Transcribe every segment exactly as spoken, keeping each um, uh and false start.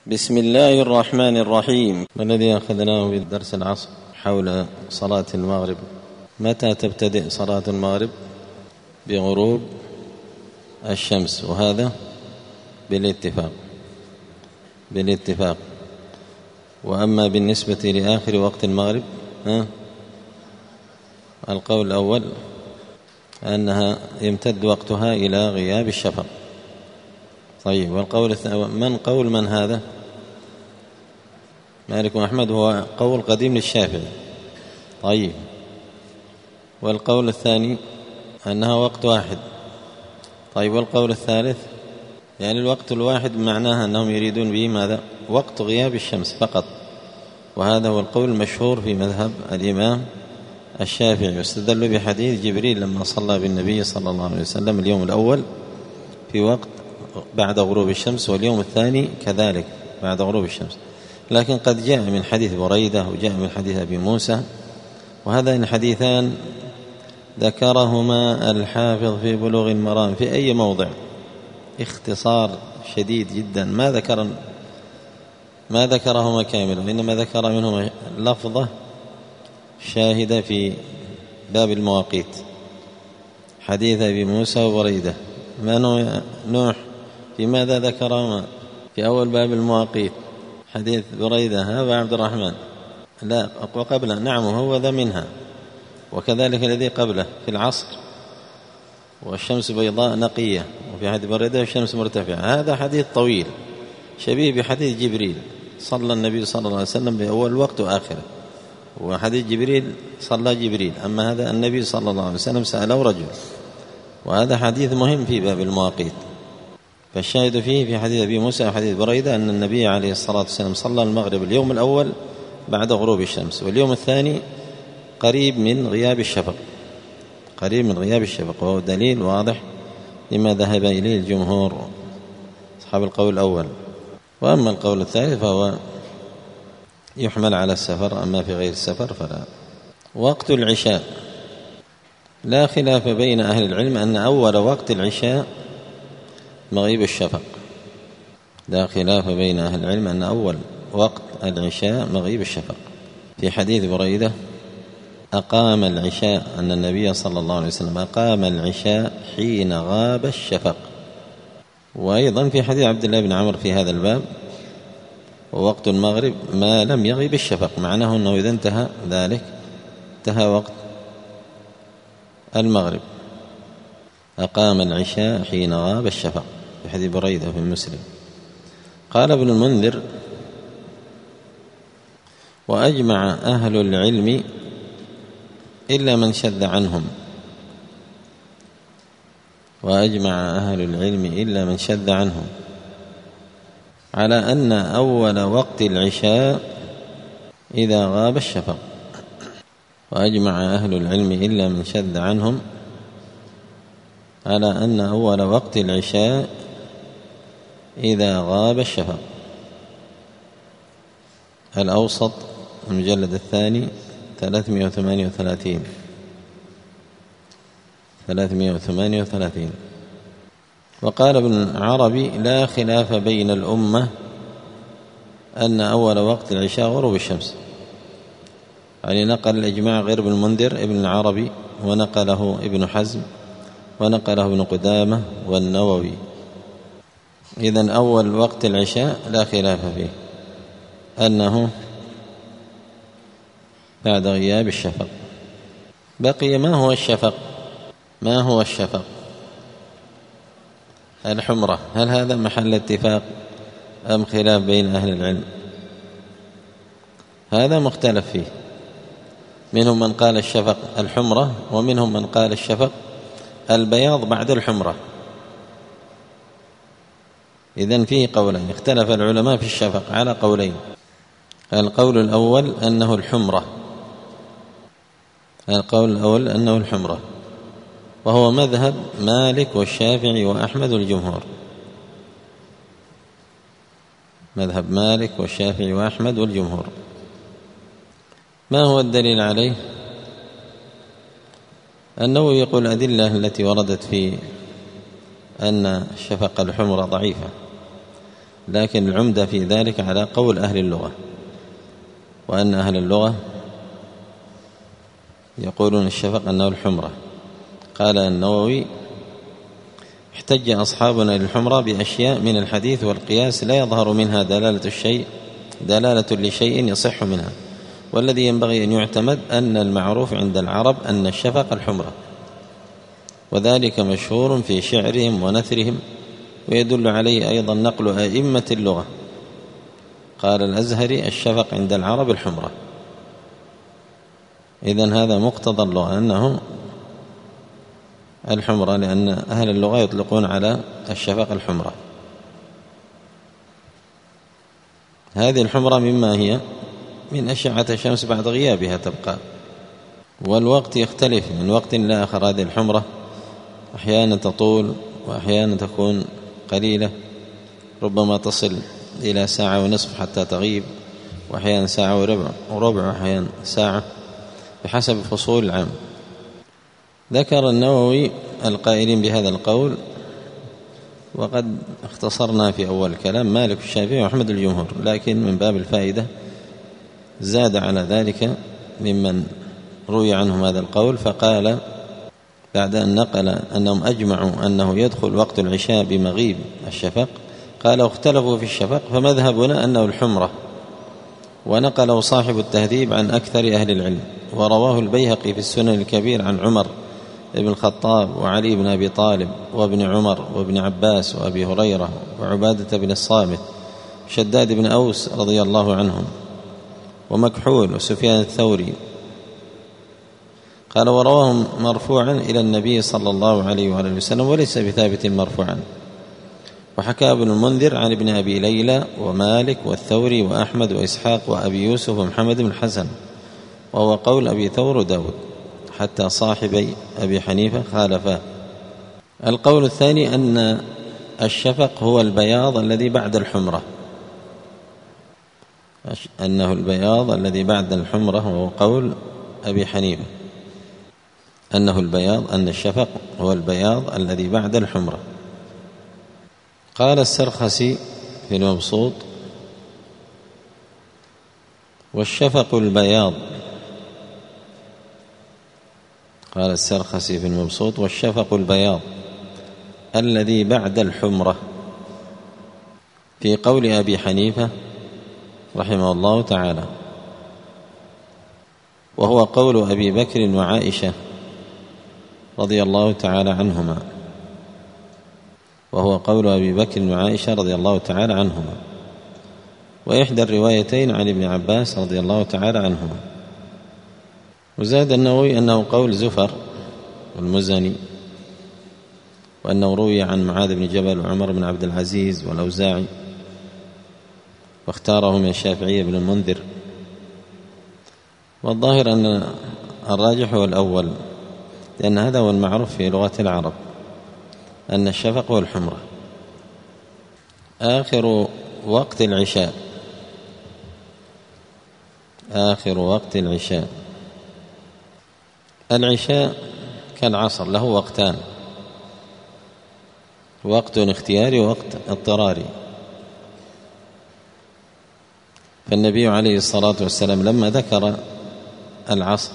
بسم الله الرحمن الرحيم. والذي أخذناه بالدرس العصر حول صلاة المغرب. متى تبتدئ صلاة المغرب؟ بغروب الشمس، وهذا بالاتفاق بالاتفاق وأما بالنسبة لآخر وقت المغرب ها القول الأول أنها يمتد وقتها إلى غياب الشفق. طيب، والقول الثاني من قول من هذا؟ مالك وأحمد، هو قول قديم للشافعي. طيب، والقول الثاني أنها وقت واحد. طيب، والقول الثالث يعني الوقت الواحد معناها أنهم يريدون به ماذا؟ وقت غياب الشمس فقط، وهذا هو القول المشهور في مذهب الإمام الشافعي، واستدلوا بحديث جبريل لما صلى بالنبي صلى الله عليه وسلم اليوم الأول في وقت بعد غروب الشمس، واليوم الثاني كذلك بعد غروب الشمس. لكن قد جاء من حديث بريدة وجاء من حديث أبي موسى، وهذين الحديثان ذكرهما الحافظ في بلوغ المرام في أي موضع اختصار شديد جدا، ما ذكر ما ذكرهما كاملا، إنما ذكر منهما لفظة شاهدة في باب المواقيت، حديث أبي موسى وبريدة. ما نوح في ماذا ذكرهما؟ في أول باب المواقيت حديث بريدة ها عبد الرحمن، لا وقبله، نعم هو ذا منها، وكذلك الذي قبله في العصر والشمس بيضاء نقية، وفي حديث بريدة الشمس مرتفعة. هذا حديث طويل شبيه بحديث جبريل، صلى النبي صلى الله عليه وسلم بأول وقت وآخره، وحديث جبريل صلى جبريل، أما هذا النبي صلى الله عليه وسلم سأله رجل، وهذا حديث مهم في باب المواقيت. فالشاهد فيه في حديث أبي موسى وحديث بريدة أن النبي عليه الصلاة والسلام صلى المغرب اليوم الأول بعد غروب الشمس، واليوم الثاني قريب من غياب الشفق قريب من غياب الشفق وهو دليل واضح لما ذهب إليه الجمهور أصحاب القول الأول. وأما القول الثالث فهو يحمل على السفر، أما في غير السفر فلا. وقت العشاء لا خلاف بين أهل العلم أن أول وقت العشاء مغيب الشفق. لا خلاف بين أهل العلم أن أول وقت العشاء مغيب الشفق. في حديث بريدة أقام العشاء أن النبي صلى الله عليه وسلم أقام العشاء حين غاب الشفق. وأيضا في حديث عبد الله بن عمرو في هذا الباب ووقت المغرب ما لم يغيب الشفق، معناه أنه إذا انتهى ذلك انتهى وقت المغرب. أقام العشاء حين غاب الشفق في حديث بريدة في مسلم. قال ابن المنذر: وأجمع أهل العلم إلا من شذ عنهم وأجمع أهل العلم إلا من شذ عنهم على أن أول وقت العشاء إذا غاب الشفق. وأجمع أهل العلم إلا من شذ عنهم على أن أول وقت العشاء إذا غاب الشفق. الأوسط المجلد الثاني ثلاثمائة وثمانية وثلاثين ثلاثمائة وثمانية وثلاثين. وقال ابن عربي: لا خلاف بين الأمة أن أول وقت العشاء غروب الشمس. يعني نقل الإجماع غير ابن المنذر ابن العربي، ونقله ابن حزم، ونقله ابن قدامة والنووي. إذن أول وقت العشاء لا خلاف فيه أنه بعد غياب الشفق. بقي ما هو الشفق؟ ما هو الشفق؟ الحمرة. هل هذا محل اتفاق أم خلاف بين أهل العلم؟ هذا مختلف فيه، منهم من قال الشفق الحمرة، ومنهم من قال الشفق البياض بعد الحمرة. إذن فيه قولين، اختلف العلماء في الشفق على قولين. القول الأول أنه الحمرة القول الأول أنه الحمرة وهو مذهب مالك والشافعي وأحمد والجمهور. مذهب مالك والشافعي وأحمد والجمهور. ما هو الدليل عليه؟ أنه يقول الأدلة التي وردت في أن الشفق الحمرة ضعيفة، لكن العمدة في ذلك على قول أهل اللغة، وأن أهل اللغة يقولون الشفق أنه الحمرة. قال النووي: احتج أصحابنا للحمرة بأشياء من الحديث والقياس لا يظهر منها دلالة الشيء دلالة لشيء يصح منها، والذي ينبغي أن يعتمد أن المعروف عند العرب أن الشفق الحمرة، وذلك مشهور في شعرهم ونثرهم، ويدل عليه أيضا نقل أئمة اللغة. قال الأزهري: الشفق عند العرب الحمرة. إذن هذا مقتضى اللغة أنه الحمرة، لأن أهل اللغة يطلقون على الشفق الحمرة. هذه الحمرة مما هي من أشعة الشمس بعد غيابها تبقى، والوقت يختلف من وقت لآخر. هذه الحمرة أحيانا تطول وأحيانا تكون قليلة، ربما تصل إلى ساعة ونصف حتى تغيب، وأحيانا ساعة وربع وربع وأحيانا ساعة بحسب فصول العام. ذكر النووي القائلين بهذا القول، وقد اختصرنا في أول الكلام مالك الشافعي وأحمد الجمهور، لكن من باب الفائدة زاد على ذلك ممن روي عنهم هذا القول، فقال بعد أن نقل أنهم أجمعوا أنه يدخل وقت العشاء بمغيب الشفق، قال: واختلفوا في الشفق فمذهبنا أنه الحمرة. ونقله صاحب التهذيب عن أكثر أهل العلم، ورواه البيهقي في السنن الكبير عن عمر ابن الخطاب وعلي بن أبي طالب وابن عمر وابن عباس وأبي هريرة وعبادة بن الصامت شداد بن أوس رضي الله عنهم ومكحول وسفيان الثوري. قال: ورواه مرفوعا إلى النبي صلى الله عليه وآله وسلم، وليس بثابت مرفوعا. وحكى ابن المنذر عن ابن أبي ليلى ومالك والثوري وأحمد وإسحاق وأبي يوسف ومحمد بن الحسن، وهو قول أبي ثور وداود، حتى صاحبي أبي حنيفة خالفا. القول الثاني أن الشفق هو البياض الذي بعد الحمرة، أنه البياض الذي بعد الحمرة، وهو قول أبي حنيفة أنه البياض أن الشفق هو البياض الذي بعد الحمرة. قال السرخسي في المبسوط: والشفق البياض. قال السرخسي في المبسوط: والشفق البياض الذي بعد الحمرة، في قول أبي حنيفة رحمه الله تعالى، وهو قول أبي بكر وعائشة رضي الله تعالى عنهما وهو قول أبي بكر وعائشة رضي الله تعالى عنهما وإحدى الروايتين عن ابن عباس رضي الله تعالى عنهما. وزاد النووي أنه قول زفر والمزني، وأنه روي عن معاذ بن جبل وعمر بن عبد العزيز والأوزاعي، واختاره من الشافعي بن المنذر. والظاهر أن الراجح هو الأول، لأن هذا هو المعروف في لغة العرب أن الشفق هو الحمرة. آخر وقت العشاء، آخر وقت العشاء. العشاء كالعصر له وقتان، وقت اختياري ووقت اضطراري. فالنبي عليه الصلاة والسلام لما ذكر العصر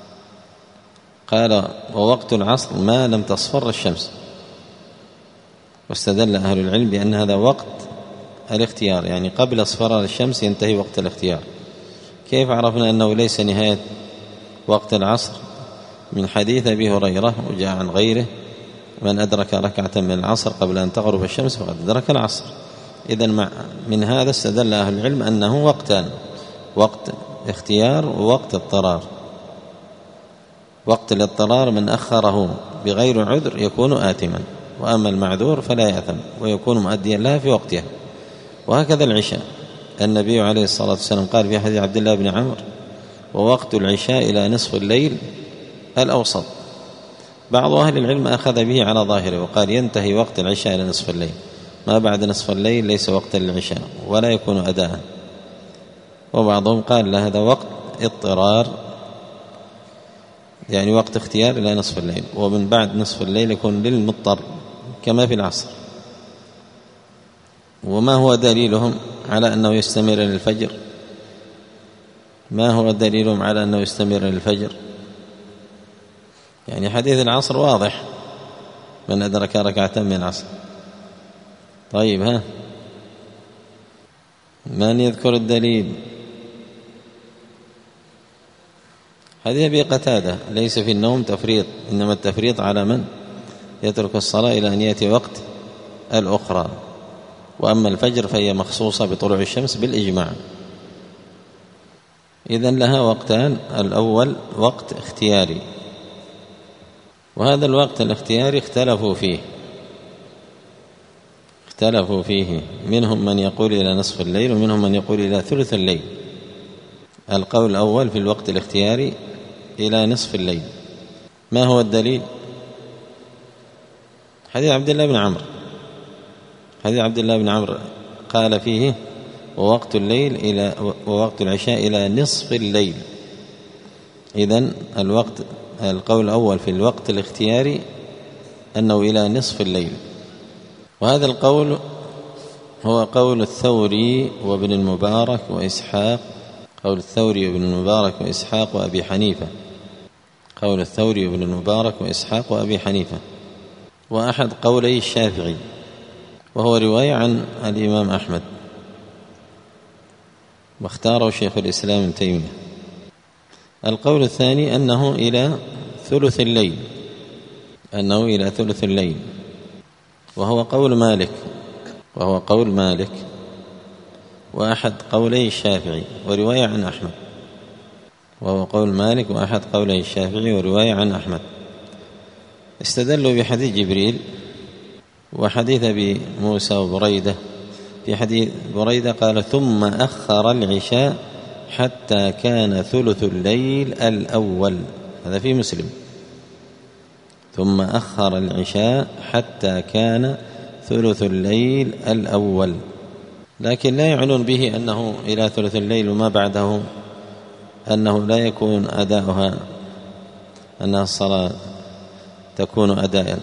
قال: ووقت العصر ما لم تصفر الشمس. واستدل أهل العلم بأن هذا وقت الاختيار، يعني قبل اصفرار الشمس ينتهي وقت الاختيار. كيف عرفنا أنه ليس نهاية وقت العصر؟ من حديث أبي هريرة، وجاء عن غيره: من أدرك ركعة من العصر قبل أن تغرب الشمس فقد أدرك العصر. إذن من هذا استدل أهل العلم أنه وقتان، وقت اختيار ووقت اضطرار. وقت الاضطرار من أخره بغير عذر يكون آثما، وأما المعذور فلا يأثم ويكون مؤديا لها في وقتها. وهكذا العشاء، النبي عليه الصلاة والسلام قال في حديث عبد الله بن عمرو: ووقت العشاء إلى نصف الليل الأوسط. بعض أهل العلم أخذ به على ظاهره وقال ينتهي وقت العشاء إلى نصف الليل، ما بعد نصف الليل ليس وقتا للعشاء ولا يكون أداء. وبعضهم قال لا، هذا وقت اضطرار، يعني وقت اختيار إلى نصف الليل، ومن بعد نصف الليل يكون للمضطر كما في العصر. وما هو دليلهم على أنه يستمر للفجر؟ ما هو دليلهم على أنه يستمر للفجر؟ يعني حديث العصر واضح، من أدرك ركعة من العصر. طيب، ها من يذكر الدليل؟ حديث أبي قتادة: ليس في النوم تفريط، إنما التفريط على من يترك الصلاة إلى أن يأتي وقت الأخرى. وأما الفجر فهي مخصوصة بطلوع الشمس بالإجماع. إذن لها وقتان: الأول وقت اختياري، وهذا الوقت الاختياري اختلفوا فيه اختلفوا فيه منهم من يقول إلى نصف الليل، ومنهم من يقول إلى ثلث الليل. القول الأول في الوقت الاختياري إلى نصف الليل. ما هو الدليل؟ حديث عبد الله بن عمرو حديث عبد الله بن عمرو قال فيه: ووقت الليل إلى ووقت العشاء إلى نصف الليل. إذن الوقت القول الأول في الوقت الاختياري أنه إلى نصف الليل، وهذا القول هو قول الثوري وابن المبارك وإسحاق قول الثوري وابن المبارك وإسحاق وأبي حنيفة قول الثوري وابن المبارك وإسحاق وأبي حنيفة وأحد قولي الشافعي، وهو رواية عن الإمام أحمد، واختاره شيخ الإسلام ابن تيمية. القول الثاني أنه إلى ثلث الليل أنه إلى ثلث الليل وهو قول مالك وهو قول مالك وأحد قولي الشافعي ورواية عن أحمد وهو قول مالك وأحد قولي الشافعي ورواية عن أحمد. استدلوا بحديث جبريل وحديث أبي موسى وبريدة. في حديث بريدة قال: ثم أخر العشاء حتى كان ثلث الليل الأول. هذا في مسلم: ثم أخر العشاء حتى كان ثلث الليل الأول. لكن لا يعنون به أنه إلى ثلث الليل وما بعده أنه لا يكون أداؤها أنها الصلاة تكون أداء،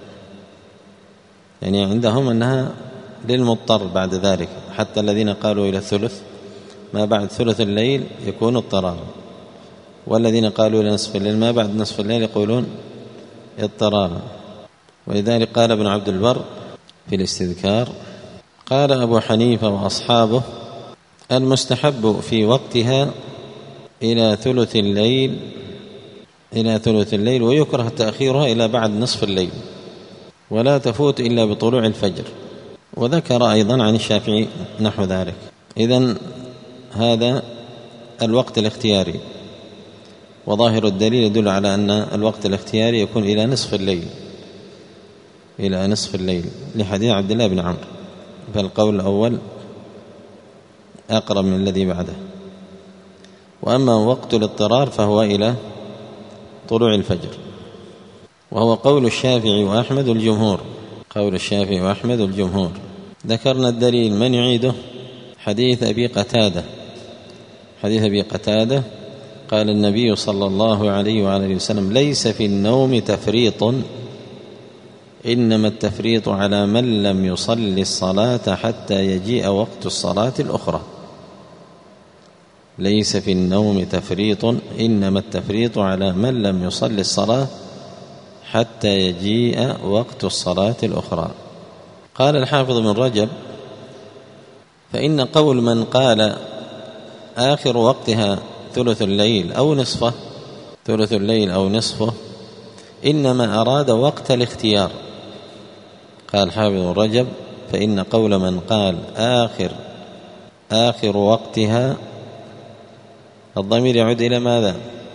يعني عندهم أنها للمضطر بعد ذلك. حتى الذين قالوا إلى الثلث ما بعد ثلث الليل يكون اضطرارا، والذين قالوا إلى نصف الليل ما بعد نصف الليل يقولون اضطرارا. ولذلك قال ابن عبد البر في الاستذكار: قال أبو حنيفة وأصحابه: المستحب في وقتها إلى ثلث الليل إلى ثلث الليل ويكره تأخيرها إلى بعد نصف الليل، ولا تفوت إلا بطلوع الفجر. وذكر أيضا عن الشافعي نحو ذلك. إذن هذا الوقت الاختياري، وظاهر الدليل يدل على أن الوقت الاختياري يكون إلى نصف الليل إلى نصف الليل لحديث عبد الله بن عمرو، فالقول الأول أقرب من الذي بعده. وأما وقت الاضطرار فهو إلى طلوع الفجر، وهو قول الشافعي وأحمد والجمهور قول الشافعي وأحمد والجمهور. ذكرنا الدليل، من يعيده؟ حديث أبي قتادة حديث أبي قتادة قال النبي صلى الله عليه وعلى وسلم: ليس في النوم تفريط، إنما التفريط على من لم يصلي الصلاة حتى يجيء وقت الصلاة الأخرى. ليس في النوم تفريط، إنما التفريط على من لم يصلي الصلاة حتى يجيء وقت الصلاة الأخرى. قال الحافظ بن رجب: فإن قول من قال آخر وقتها ثلث الليل أو نصفه ثلث الليل أو نصفه إنما أراد وقت الاختيار. قال حافظ بن رجب: فإن قول من قال آخر آخر وقتها، الضمير يعود إلى ماذا؟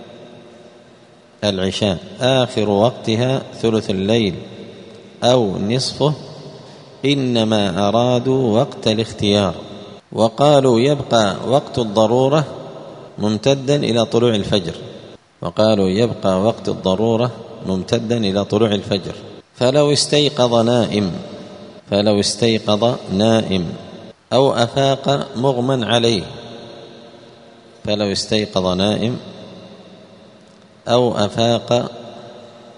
العشاء. آخر وقتها ثلث الليل أو نصفه إنما أرادوا وقت الاختيار، وقالوا يبقى وقت الضرورة ممتدا إلى طلوع الفجر وقالوا يبقى وقت الضرورة ممتدا إلى طلوع الفجر. فلو استيقظ نائم فلو استيقظ نائم أو أفاق مغمى عليه فلو استيقظ نائم أو أفاق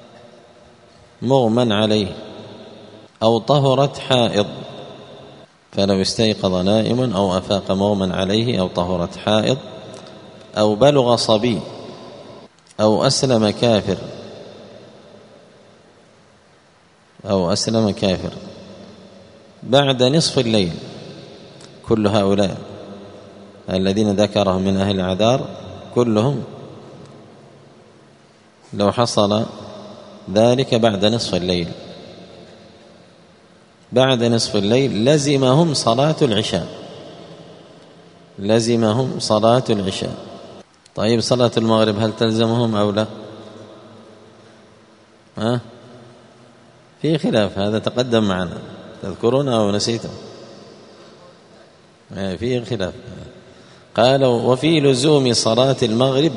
مغمى عليه أو طهرت حائض فلو استيقظ نائم أو أفاق مغمى عليه أو طهرت حائض أو بلغ صبي أو أسلم كافر أو أسلم كافر بعد نصف الليل، كل هؤلاء الذين ذكرهم من أهل الأعذار كلهم لو حصل ذلك بعد نصف الليل بعد نصف الليل لزمهم صلاة العشاء لزمهم صلاة العشاء. طيب صلاة المغرب هل تلزمهم أو لا؟ ها؟ في خلاف، هذا تقدم معنا، تذكرون أو نسيتم؟ في خلاف. قالوا وفي لزوم صلاة المغرب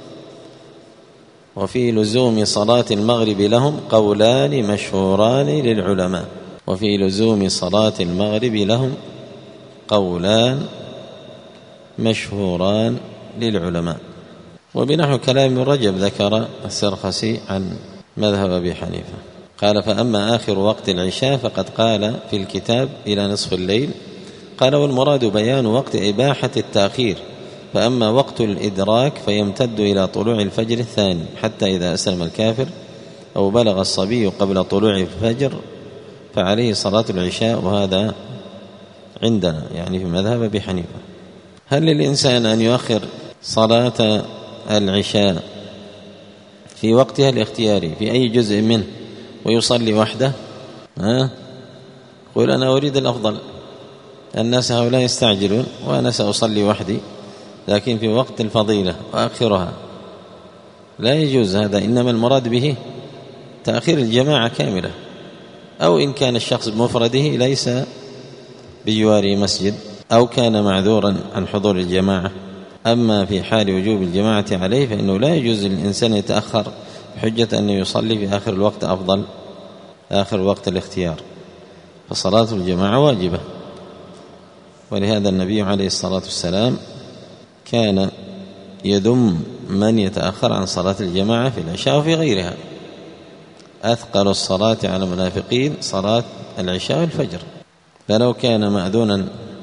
وفي لزوم صلاة المغرب لهم قولان مشهوران للعلماء وفي لزوم صلاة المغرب لهم قولان مشهوران للعلماء. وبنحو كلام ابن رجب ذكر السرخسي عن مذهب أبي حنيفة قال فأما آخر وقت العشاء فقد قال في الكتاب إلى نصف الليل، قال والمراد بيان وقت إباحة التأخير، فأما وقت الإدراك فيمتد إلى طلوع الفجر الثاني حتى إذا أسلم الكافر أو بلغ الصبي قبل طلوع الفجر فعليه صلاة العشاء، وهذا عندنا يعني في مذهب أبي حنيفة. هل للإنسان أن يؤخر صلاة العشاء في وقتها الاختياري في أي جزء منه ويصلي وحده؟ ها؟ قل أنا أريد الأفضل، الناس هؤلاء يستعجلون وأنا سأصلي وحدي، لكن في وقت الفضيلة وآخرها لا يجوز هذا، إنما المراد به تأخير الجماعة كاملة، أو إن كان الشخص بمفرده ليس بجوار مسجد أو كان معذورا عن حضور الجماعة. أما في حال وجوب الجماعة عليه فإنه لا يجوز للإنسان يتأخر بحجة أنه يصلي في آخر الوقت أفضل، آخر وقت الاختيار، فصلاة الجماعة واجبة. ولهذا النبي عليه الصلاة والسلام كان يذم من يتأخر عن صلاة الجماعة في العشاء وفي غيرها. أثقل الصلاة على المنافقين صلاة العشاء والفجر، فلو كان مأذونا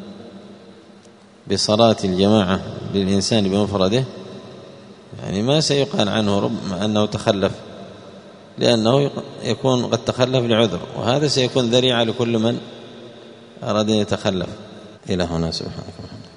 بصلاة الجماعة للإنسان بمفرده يعني ما سيقال عنه ربما أنه تخلف، لأنه يكون قد تخلف لعذر، وهذا سيكون ذريعة لكل من أراد أن يتخلف. إلى هنا سبحانك.